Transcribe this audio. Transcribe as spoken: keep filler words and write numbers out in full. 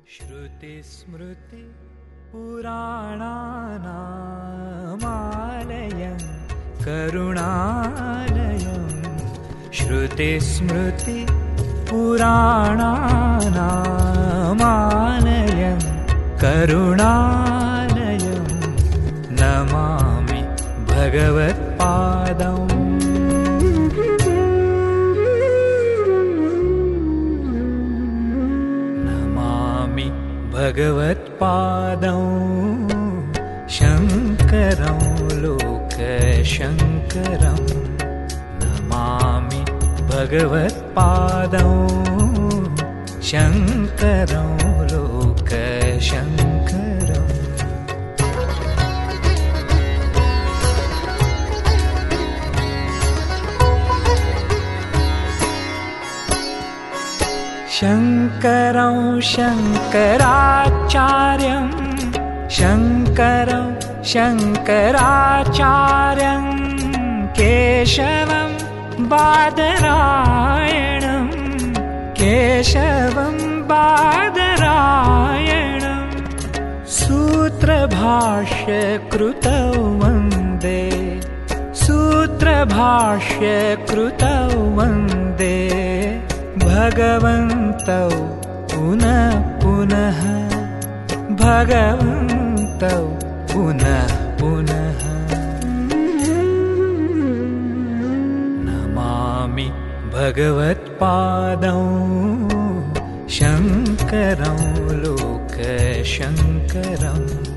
श्रुतिस्मृति पुराणानामालयं करुणालयं श्रुतिस्मृति पुराणानामालयं करुणालयं नमामि भगवत्पादम् भगवत्पादं शङ्करं लोकशङ्करं नमामि भगवत्पादं शङ्करं लोकशङ्करम् शङ्करं शङ्कराचार्यं शङ्करं शङ्कराचार्यं केशवं बादरायणं केशवं बादरायणं सूत्रभाष्यकृतौ वन्दे सूत्रभाष्यकृतौ वन्दे भगवन्तौ पुनः पुनः भगवन्तौ पुनः पुनः नमामि भगवत्पादं शङ्करं लोकशङ्करम्